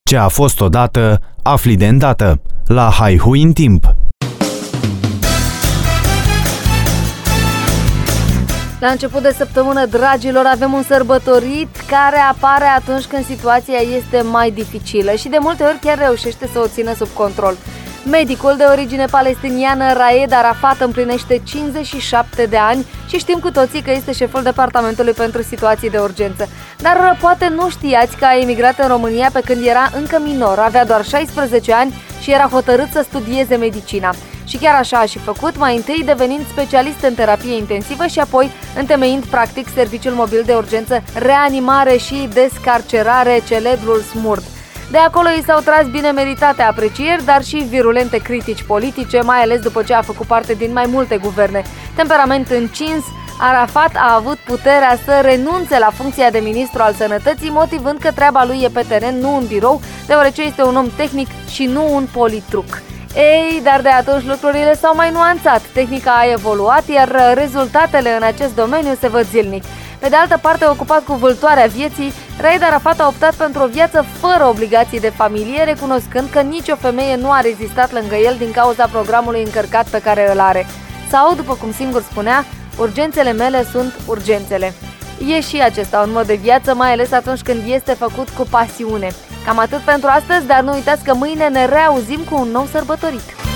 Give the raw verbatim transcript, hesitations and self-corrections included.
Ce a fost odată, afli de îndată. La Haihui în timp. La început de săptămână, dragilor, avem un sărbătorit care apare atunci când situația este mai dificilă și de multe ori chiar reușește să o țină sub control. Medicul de origine palestiniană Raed Arafat împlinește cincizeci și șapte de ani și știm cu toții că este șeful Departamentului pentru Situații de Urgență. Dar poate nu știați că a emigrat în România pe când era încă minor, avea doar șaisprezece ani și era hotărât să studieze medicina. Și chiar așa a și făcut, mai întâi devenind specialist în terapie intensivă și apoi întemeind practic Serviciul Mobil de Urgență, Reanimare și Descarcerare, celebrul SMURD. De acolo i s-au tras bine meritate aprecieri, dar și virulente critici politice, mai ales după ce a făcut parte din mai multe guverne. Temperament încins, Arafat a avut puterea să renunțe la funcția de ministru al sănătății, motivând că treaba lui e pe teren, nu în birou, deoarece este un om tehnic și nu un politruc. Ei, dar de atunci lucrurile s-au mai nuanțat, tehnica a evoluat, iar rezultatele în acest domeniu se văd zilnic. Pe de altă parte, ocupat cu vâltoarea vieții, Raed Arafat a optat pentru o viață fără obligații de familie, recunoscând că nicio femeie nu a rezistat lângă el din cauza programului încărcat pe care îl are. Sau, după cum singur spunea, urgențele mele sunt urgențele. E și acesta un mod de viață, mai ales atunci când este făcut cu pasiune. Cam atât pentru astăzi, dar nu uitați că mâine ne reauzim cu un nou sărbătorit.